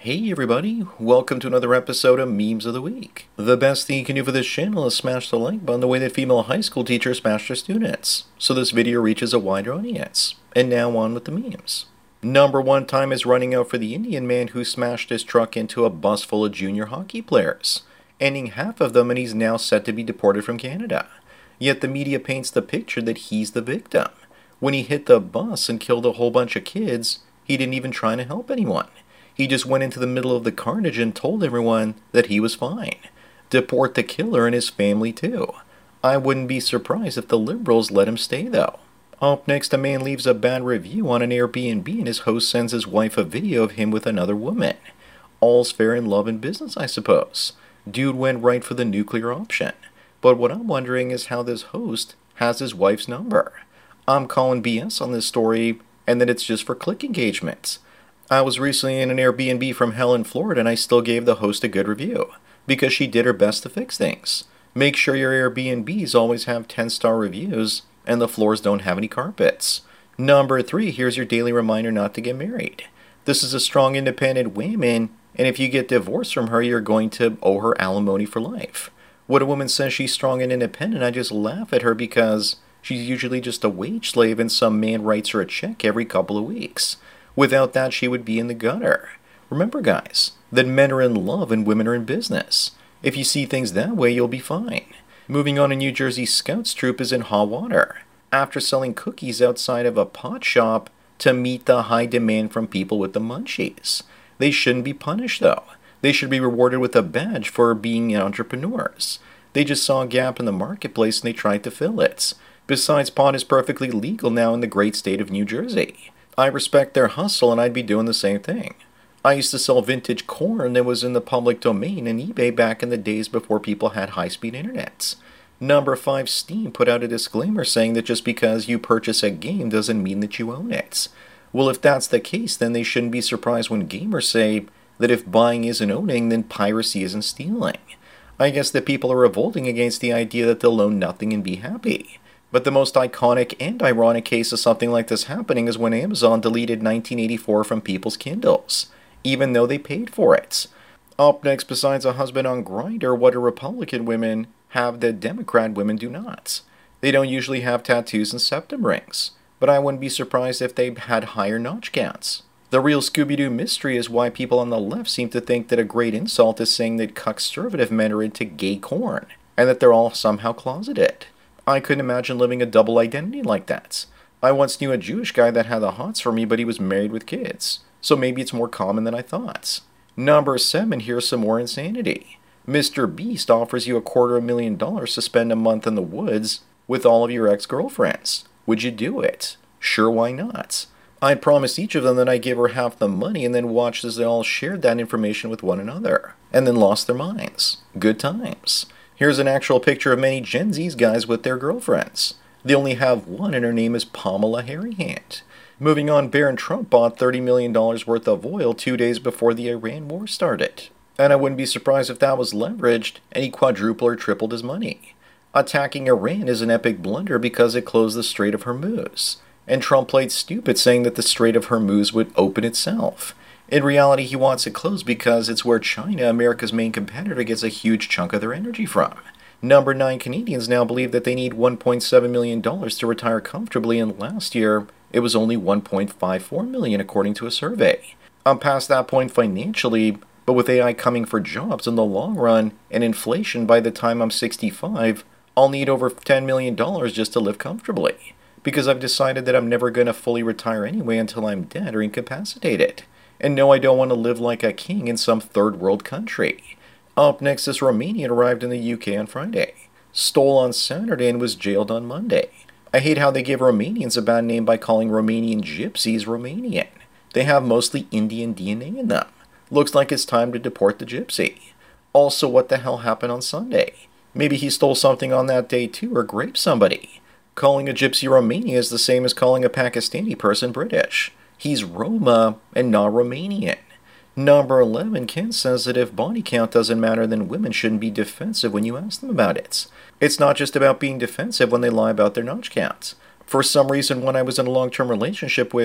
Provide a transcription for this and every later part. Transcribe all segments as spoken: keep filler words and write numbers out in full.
Hey everybody, welcome to another episode of Memes of the Week. The best thing you can do for this channel is smash the like button the way that female high school teachers smash their students, so this video reaches a wider audience. And now on with the memes. Number one time is running out for the Indian man who smashed his truck into a bus full of junior hockey players, ending half of them, and he's now set to be deported from Canada. Yet the media paints the picture that he's the victim. When he hit the bus and killed a whole bunch of kids, he didn't even try to help anyone. He just went into the middle of the carnage and told everyone that he was fine. Deport the killer and his family too. I wouldn't be surprised if the liberals let him stay though. Up next, a man leaves a bad review on an Airbnb and his host sends his wife a video of him with another woman. All's fair in love and business, I suppose. Dude went right for the nuclear option. But what I'm wondering is how this host has his wife's number. I'm calling B S on this story and that it's just for click engagements. I was recently in an Airbnb from hell in Florida and I still gave the host a good review because she did her best to fix things. Make sure your Airbnbs always have ten star reviews and the floors don't have any carpets. Number three, here's your daily reminder not to get married. This is a strong independent woman, and if you get divorced from her, you're going to owe her alimony for life. When a woman says she's strong and independent, I just laugh at her because she's usually just a wage slave and some man writes her a check every couple of weeks. Without that, she would be in the gutter. Remember, guys, that men are in love and women are in business. If you see things that way, you'll be fine. Moving on, a New Jersey Scouts troop is in hot water after selling cookies outside of a pot shop to meet the high demand from people with the munchies. They shouldn't be punished, though. They should be rewarded with a badge for being entrepreneurs. They just saw a gap in the marketplace and they tried to fill it. Besides, pot is perfectly legal now in the great state of New Jersey. I respect their hustle and I'd be doing the same thing. I used to sell vintage corn that was in the public domain and eBay back in the days before people had high-speed internets. Number five, Steam put out a disclaimer saying that just because you purchase a game doesn't mean that you own it. Well, if that's the case, then they shouldn't be surprised when gamers say that if buying isn't owning, then piracy isn't stealing. I guess that people are revolting against the idea that they'll own nothing and be happy. But the most iconic and ironic case of something like this happening is when Amazon deleted nineteen eighty-four from people's Kindles, even though they paid for it. Up next, besides a husband on Grindr, what do Republican women have that Democrat women do not? They don't usually have tattoos and septum rings, but I wouldn't be surprised if they had higher notch counts. The real Scooby-Doo mystery is why people on the left seem to think that a great insult is saying that conservative men are into gay corn, and that they're all somehow closeted. I couldn't imagine living a double identity like that. I once knew a Jewish guy that had the hots for me, but he was married with kids. So maybe it's more common than I thought. Number seven, here's some more insanity. Mister Beast offers you a quarter of a million dollars to spend a month in the woods with all of your ex-girlfriends. Would you do it? Sure, why not? I promised each of them that I'd give her half the money and then watched as they all shared that information with one another. And then lost their minds. Good times. Here's an actual picture of many Gen Z's guys with their girlfriends. They only have one and her name is Pamela Harryhand. Moving on, Barron Trump bought thirty million dollars worth of oil two days before the Iran war started. And I wouldn't be surprised if that was leveraged and he quadrupled or tripled his money. Attacking Iran is an epic blunder because it closed the Strait of Hormuz. And Trump played stupid saying that the Strait of Hormuz would open itself. In reality, he wants it closed because it's where China, America's main competitor, gets a huge chunk of their energy from. Number nine, Canadians now believe that they need one point seven million dollars to retire comfortably, and last year it was only one point five four million dollars according to a survey. I'm past that point financially, but with A I coming for jobs in the long run and inflation by the time I'm sixty-five, I'll need over ten million dollars just to live comfortably. Because I've decided that I'm never going to fully retire anyway until I'm dead or incapacitated. And no, I don't want to live like a king in some third world country. Up next, this Romanian arrived in the U K on Friday, stole on Saturday and was jailed on Monday. I hate how they give Romanians a bad name by calling Romanian gypsies Romanian. They have mostly Indian D N A in them. Looks like it's time to deport the gypsy. Also, what the hell happened on Sunday? Maybe he stole something on that day too or raped somebody. Calling a gypsy Romania is the same as calling a Pakistani person British. He's Roma and not Romanian. Number eleven, Ken says that if body count doesn't matter, then women shouldn't be defensive when you ask them about it. It's not just about being defensive when they lie about their notch counts. For some reason, when I was in a long-term relationship with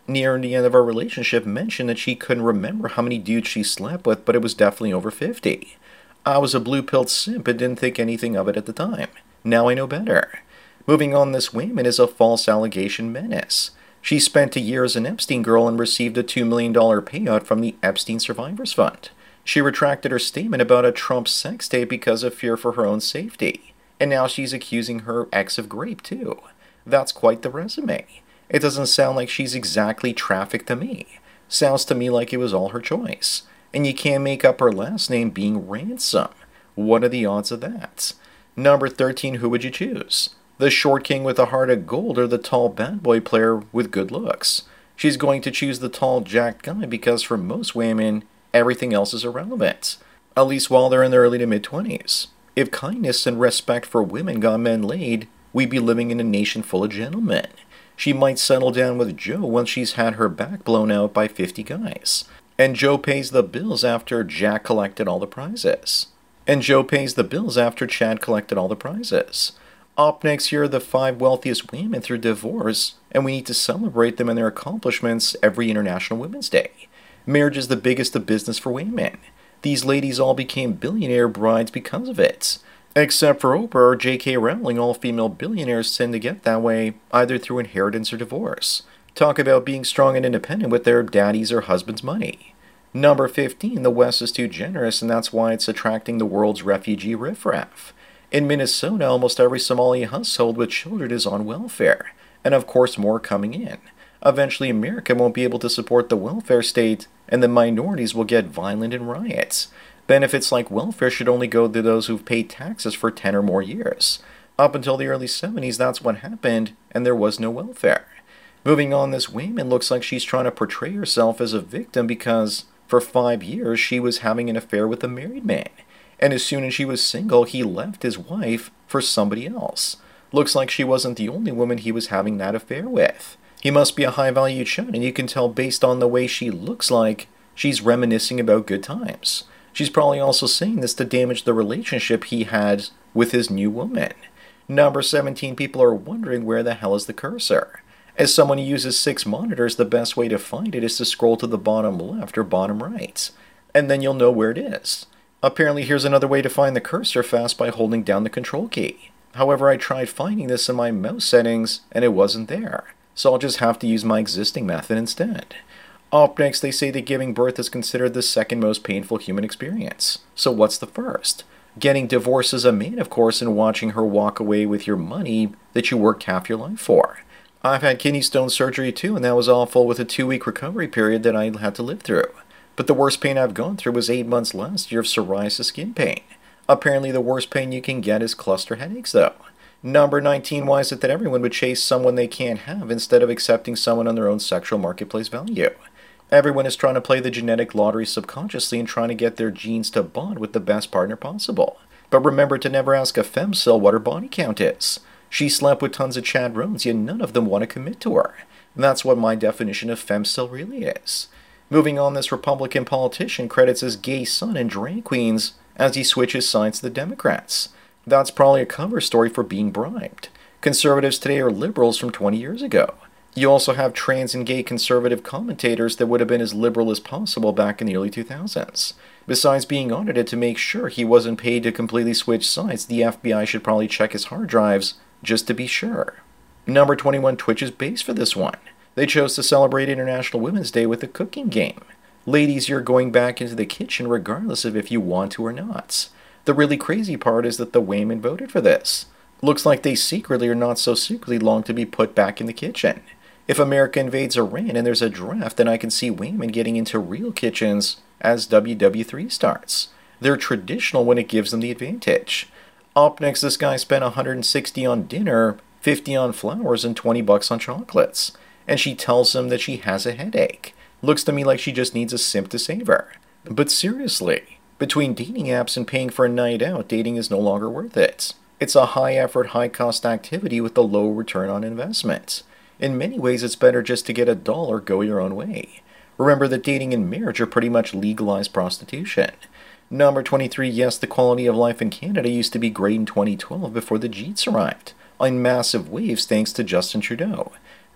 near the end of our relationship, mentioned that she couldn't remember how many dudes she slept with, but it was definitely over fifty. I was a blue-pilled simp and didn't think anything of it at the time. Now I know better. Moving on, this woman is a false allegation menace. She spent a year as an Epstein girl and received a two million dollars payout from the Epstein Survivors Fund. She retracted her statement about a Trump sex tape because of fear for her own safety. And now she's accusing her ex of rape, too. That's quite the resume. It doesn't sound like she's exactly trafficked to me. Sounds to me like it was all her choice. And you can't make up her last name being Ransom. What are the odds of that? Number thirteen, who would you choose? The short king with a heart of gold or the tall bad boy player with good looks? She's going to choose the tall jacked guy because for most women, everything else is irrelevant. At least while they're in their early to mid-twenties. If kindness and respect for women got men laid, we'd be living in a nation full of gentlemen. She might settle down with Joe once she's had her back blown out by fifty guys. And Joe pays the bills after Jack collected all the prizes. And Joe pays the bills after Chad collected all the prizes. Up next, here are the five wealthiest women through divorce, and we need to celebrate them and their accomplishments every International Women's Day. Marriage is the biggest of business for women. These ladies all became billionaire brides because of it. Except for Oprah or J K Rowling, all female billionaires tend to get that way, either through inheritance or divorce. Talk about being strong and independent with their daddy's or husband's money. Number fifteen, the West is too generous, and that's why it's attracting the world's refugee riffraff. In Minnesota, almost every Somali household with children is on welfare, and of course more coming in. Eventually, America won't be able to support the welfare state, and the minorities will get violent in riots. Benefits like welfare should only go to those who've paid taxes for ten or more years. Up until the early seventies, that's what happened, and there was no welfare. Moving on, this woman looks like she's trying to portray herself as a victim because, for five years, she was having an affair with a married man. And as soon as she was single, he left his wife for somebody else. Looks like she wasn't the only woman he was having that affair with. He must be a high-value chud, and you can tell based on the way she looks like she's reminiscing about good times. She's probably also saying this to damage the relationship he had with his new woman. Number seventeen, people are wondering where the hell is the cursor. As someone who uses six monitors, the best way to find it is to scroll to the bottom left or bottom right. And then you'll know where it is. Apparently, here's another way to find the cursor fast by holding down the control key. However, I tried finding this in my mouse settings, and it wasn't there. So I'll just have to use my existing method instead. Up next, they say that giving birth is considered the second most painful human experience. So what's the first? Getting divorced as a man, of course, and watching her walk away with your money that you worked half your life for. I've had kidney stone surgery too, and that was awful with a two-week recovery period that I had to live through. But the worst pain I've gone through was eight months last year of psoriasis skin pain. Apparently the worst pain you can get is cluster headaches though. Number nineteen, why is it that everyone would chase someone they can't have instead of accepting someone on their own sexual marketplace value? Everyone is trying to play the genetic lottery subconsciously and trying to get their genes to bond with the best partner possible. But remember to never ask a femcel what her body count is. She slept with tons of Chad Rones, yet none of them want to commit to her. And that's what my definition of femcel really is. Moving on, this Republican politician credits his gay son and drag queens as he switches sides to the Democrats. That's probably a cover story for being bribed. Conservatives today are liberals from twenty years ago. You also have trans and gay conservative commentators that would have been as liberal as possible back in the early two thousands. Besides being audited to make sure he wasn't paid to completely switch sides, the F B I should probably check his hard drives just to be sure. Number twenty-one, Twitch is based for this one. They chose to celebrate International Women's Day with a cooking game. Ladies, you're going back into the kitchen regardless of if you want to or not. The really crazy part is that the women voted for this. Looks like they secretly or not so secretly long to be put back in the kitchen. If America invades Iran and there's a draft, then I can see women getting into real kitchens as W W three starts. They're traditional when it gives them the advantage. Up next, this guy spent one hundred sixty dollars on dinner, fifty dollars on flowers, and twenty bucks on chocolates. And she tells him that she has a headache. Looks to me like she just needs a simp to save her. But seriously, between dating apps and paying for a night out, dating is no longer worth it. It's a high-effort, high-cost activity with a low return on investment. In many ways, it's better just to get a dollar, go your own way. Remember that dating and marriage are pretty much legalized prostitution. Number twenty-three, yes, the quality of life in Canada used to be great in twenty twelve before the Jeets arrived, on massive waves thanks to Justin Trudeau.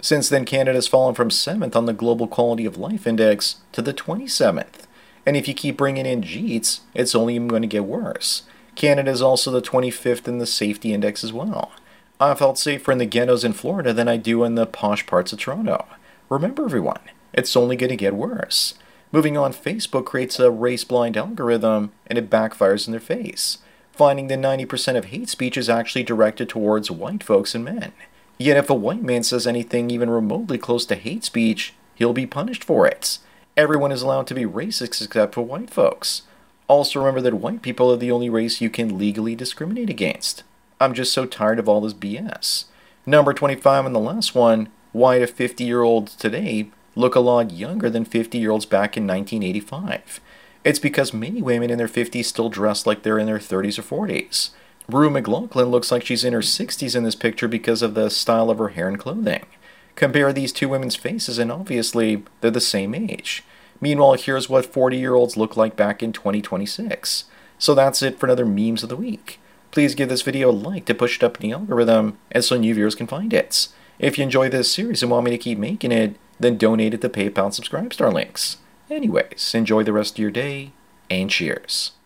Since then, Canada's fallen from seventh on the Global Quality of Life Index to the twenty-seventh. And if you keep bringing in Jeets, it's only even going to get worse. Canada is also the twenty-fifth in the safety index as well. I felt safer in the ghettos in Florida than I do in the posh parts of Toronto. Remember everyone, it's only going to get worse. Moving on, Facebook creates a race-blind algorithm and it backfires in their face, finding that ninety percent of hate speech is actually directed towards white folks and men. Yet if a white man says anything even remotely close to hate speech, he'll be punished for it. Everyone is allowed to be racist except for white folks. Also remember that white people are the only race you can legally discriminate against. I'm just so tired of all this B S. Number twenty-five and the last one, why do fifty-year-olds today look a lot younger than fifty-year-olds back in nineteen eighty-five? It's because many women in their fifties still dress like they're in their thirties or forties. Rue McLaughlin looks like she's in her sixties in this picture because of the style of her hair and clothing. Compare these two women's faces and obviously they're the same age. Meanwhile, here's what forty-year-olds look like back in twenty twenty-six. So that's it for another Memes of the Week. Please give this video a like to push it up in the algorithm and so new viewers can find it. If you enjoy this series and want me to keep making it, then donate at the PayPal and Subscribe Star links. Anyways, enjoy the rest of your day, and cheers.